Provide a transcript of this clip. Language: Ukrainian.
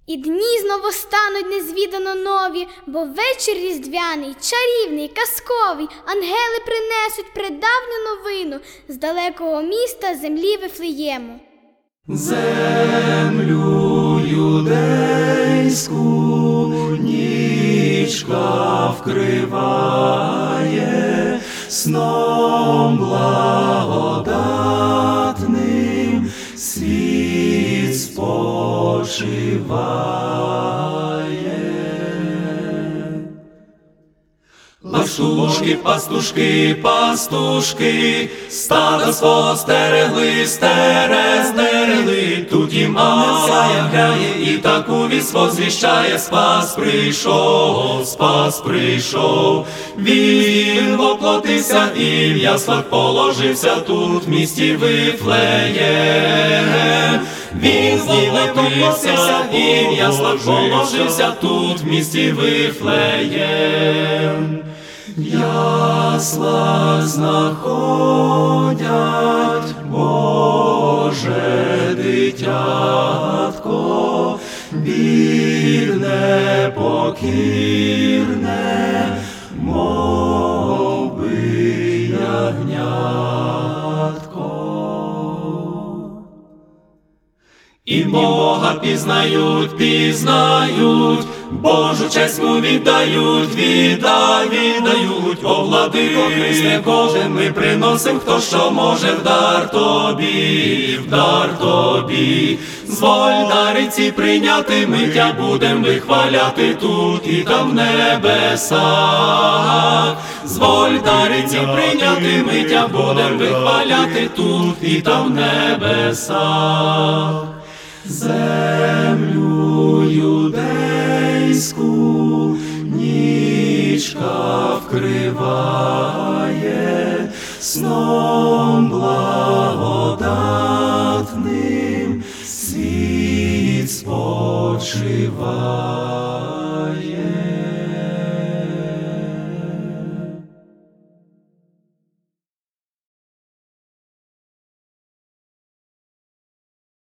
І дні знову стануть незвідано нові, бо вечір різдвяний, чарівний, казковий, ангели принесуть предавню новину з далекого міста землі Вифлеєму. Землю юдейську нічка вкриває, сном благодатним світ спочиває. Пастушки, пастушки, пастушки, стада свого стерегли, тут їм ангел заявляє, і таку вість возвіщає: Спас прийшов, він воплотився і в яслах положився тут, в місті Вифлеєм. Він воплотився і в яслах положився тут, в місті Вифлеєм. Ясла знаходять Боже дитятко, вірне, покірне, мов би ягнятко. І Бога пізнають, Божу честь му віддають, о владико Христе Боже, ми приносим, хто що може, в дар тобі. Зволь дари ці прийняти, ми тя будем вихваляти тут і там в небесах. Зволь дари ці прийняти, ми тя будем вихваляти тут і там в небесах. Землю юдейську нічка вкриває, сном благодатним світ спочиває.